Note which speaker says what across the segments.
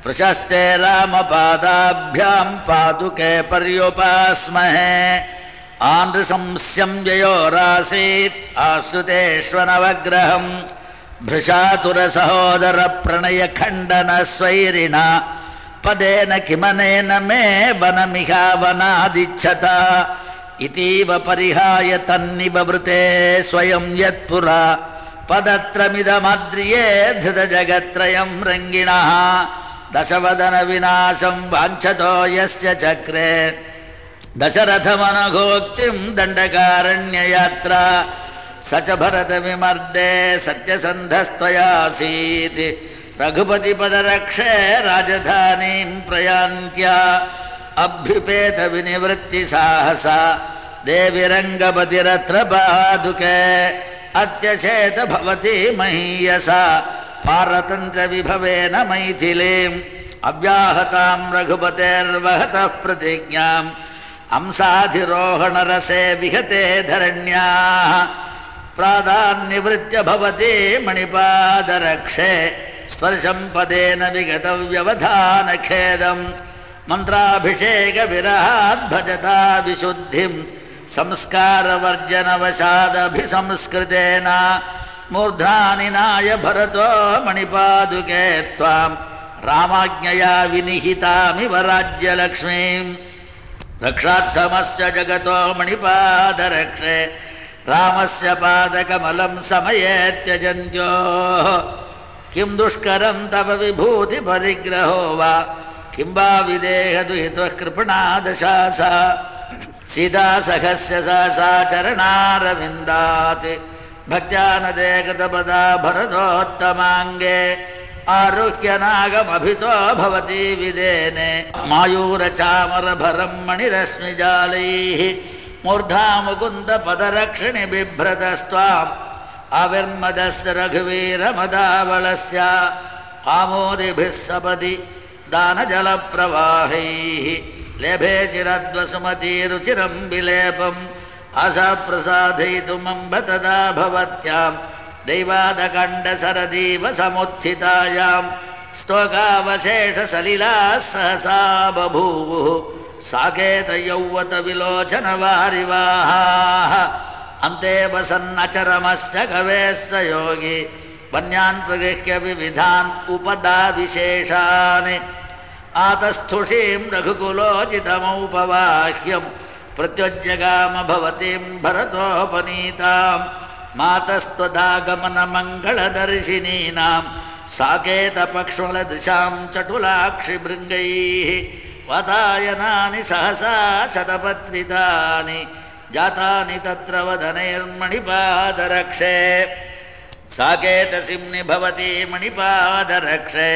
Speaker 1: प्रशस्ते रामपादाभ्यां पादुके पर्युपास्महे आनृशंस्यं व्ययोरासीत् आश्रुतेष्वनवग्रहम् भृशातुरसहोदरप्रणयखण्डनस्वैरिणा पदेन किमनेन मे वनमिहावनादिच्छता इतीव परिहाय तन्निबभृते स्वयं यत्पुरा पदत्रमिदमद्रिये धृतजगत्त्रयं रङ्गिणः दशवदनविनाशं वाञ्छतो यस्य चक्रे दशरथमनघोक्तिं दण्डकारण्ययात्रा स च भरतविमर्दे सत्यसन्धस्त्वयासीत् रघुपतिपदरक्षे राजधानीं प्रयान्त्या अभ्युपेतविनिवृत्तिसाहसा देवि रङ्गपतिरत्र पादुके अत्यचेत भवति महीयसा पारतन्त्रविभवेन मैथिलीम् अव्याहतां रघुपतेर्वहतः प्रतिज्ञाम् अंसाधिरोहणरसे विहते धरण्याः प्रादान्निवृत्य भवति मणिपादरक्षे स्पर्शं पदेन विगतव्यवधानखेदम् मन्त्राभिषेकविरहात् भजता विशुद्धिं संस्कारवर्जनवशादभिसंस्कृतेन मूर्ध्नानिनाय भरतो मणिपादुके त्वां रामाज्ञया विनिहितामिव राज्यलक्ष्मीम् रक्षार्थमस्य जगतो मणिपादरक्षे रामस्य पादकमलं समये त्यजन्त्योः किं दुष्करं तव विभूतिपरिग्रहो वा किं वा विदेहदुहितः कृपणादशासा सीतासखस्य सहसा चरणारविन्दात् भक्त्या नदे कृतपदा भरतोत्तमाङ्गे आरुह्य नागमभितो भवति विदेने मायूरचामरभरं मणिरश्मिजालैः मूर्धा मुकुन्दपदरक्षिणि बिभ्रतस्त्वाम् आविर्मदस्य रघुवीरमदावलस्य आमोदिभिः सपदि दानजलप्रवाहैः लेभे चिरद्वसुमतीरुचिरं विलेपम् आशाप्रसादयितुमम्ब तदा भवत्यां दैवादकण्डसरदीव समुत्थितायां स्तोकावशेषसलिलाः सहसा बभूवुः साकेतयौवतविलोचनवारिवाहाः अन्ते वसन्नचरमस्य कवेश्च योगी वन्यान् प्रगृह्य विविधान् उपदाविशेषान् आतस्थुषीं रघुकुलोचितमौपवाह्यं प्रत्युज्जगाम भवतीं भरतोपनीतां मातस्त्वदागमनमङ्गलदर्शिनीनां साकेतपक्ष्मलदृशां चटुलाक्षिभृङ्गैः वातायनानि सहसा शतपत्रितानि जातानि तत्र वदनैर्मणिपादरक्षे साकेतसिंनि भवति मणिपादरक्षे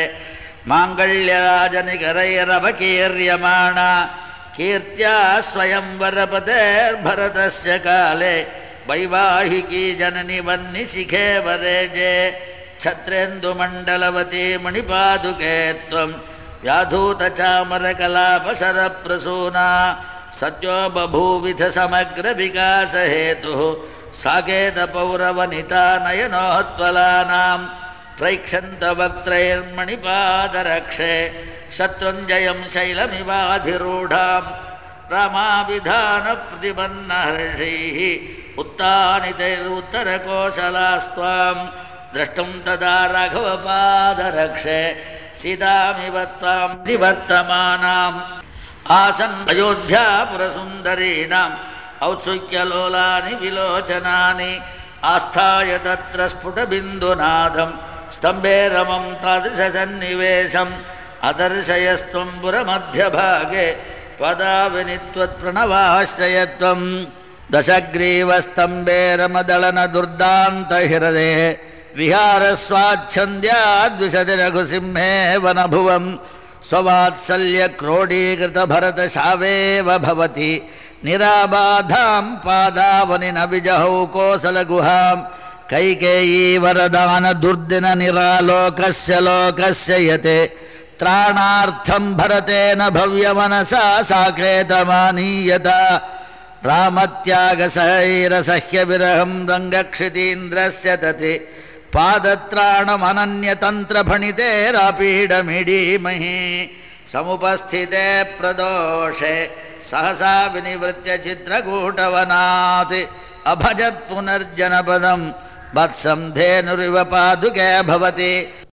Speaker 1: माङ्गल्यराजनिकरैरवकीर्यमाणा कीर्त्या स्वयंवरपतेर्भरतस्य काले वैवाहिकी जननि वह्निशिखे वरेजे छत्रेन्दुमण्डलवती मणिपादुके त्वं व्याधूतचामरकलापशरप्रसूना सत्यो बभूविध समग्रविकासहेतुः साकेतपौरवनिता नयनोत्वलानां प्रैक्षन्तवक्त्रैर्मणिपादरक्षे शत्रुञ्जयं शैलमिवाधिरूढां रामाविधानप्रतिपन्नहर्षैः उत्तानितैरुत्तरकोशलास्त्वां द्रष्टुं तदा राघवपादरक्षे सीतामिव त्वां निवर्तमानाम् आसन् अयोध्यापुरसुन्दरीणाम् औत्सुक्यलोलानि विलोचनानि आस्थाय तत्र स्फुटबिन्दुनादं स्तम्भे रमं तादृशसन्निवेशम् अदर्शयस्त्वं पुरमध्यभागे पदाविनित्वत्प्रणवाश्रयत्वं दशग्रीवस्तम्भे रमदलनदुर्दान्तहृदे विहारस्वाच्छन्द्याद्विशति रघुसिंहे वनभुवं स्ववात्सल्यक्रोडीकृतभरतशावेव भवति निराबाधां पादावनि न विजहौ कोसलगुहां कैकेयी वरदानदुर्दिन निरालोकस्य लोकस्य यते त्राणार्थं भरतेन भव्यमनसा साकेतमानीयता रामत्यागसहैरसह्यविरहं रङ्गक्षितीन्द्रस्य तति पादत्राणमनन्यतन्त्रफणितेरापीडमीडीमहि समुपस्थिते प्रदोषे सहसा विनिवृत्य चित्रकूटवनात् अभजत् पुनर्जनपदं वत्सं धेनुरिव पादुके भवति